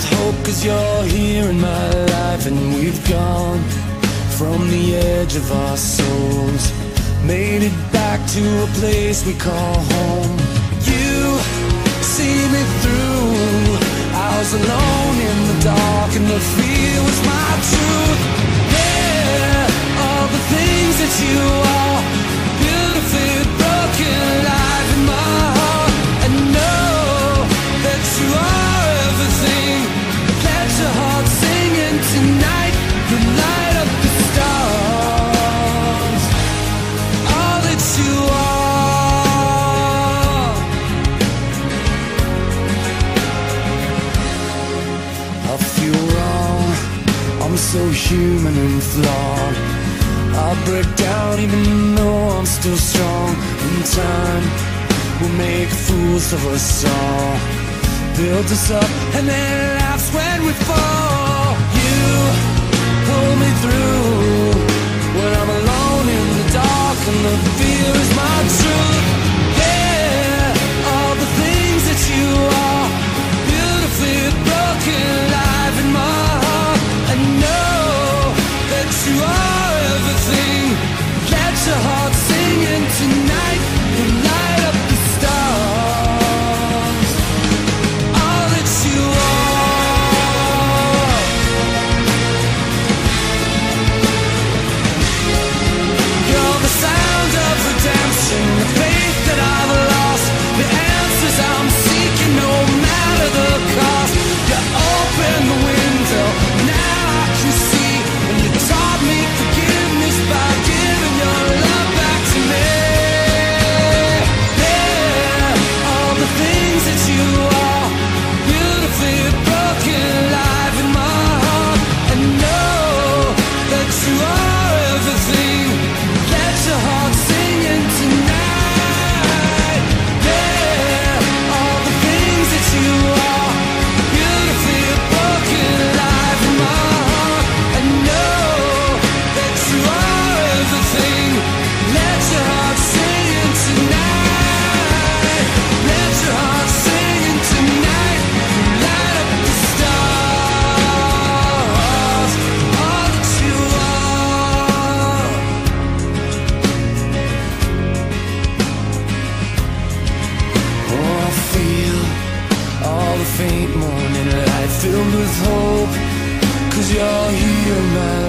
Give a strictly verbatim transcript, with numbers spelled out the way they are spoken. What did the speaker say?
with hope, cause you're here in my life. And we've gone from the edge of our souls, made it back to a place we call home. You see me through. I was alone in the dark and the fear was my truth. Yeah, all the things that you are, beautifully broken, alive in my heart. And know that you are everything. Let your heart sing, and tonight you light up the stars. All that you are. I feel wrong, I'm so human and flawed. I break down even though I'm still strong. In time we'll make fools of us all, build us up and then laughs when we fall. You pull me through when I'm alone in the dark and the fear is my truth. Yeah, all the things that you are, beautifully broken, alive in my heart. I know that you are everything. Let your heart sing, and tonight you light up the stars. All that you are. You're the sound of redemption, the faith that I've lost, the answers I'm seeking no matter the cost. You open the window, now I can see, and you taught me forgiveness by giving your love back to me. Yeah, all the things that you are, beautifully broken, alive in my heart. I know that you are everything. Let your heart sing, and tonight, yeah, all the things that you are, beautifully broken, alive in my heart. I know that you are everything. Let your heart sing, and tonight, let your heart sing, and tonight you light up the stars. All that you are. Oh, I feel all the faint morning light filled with hope, cause you're here in my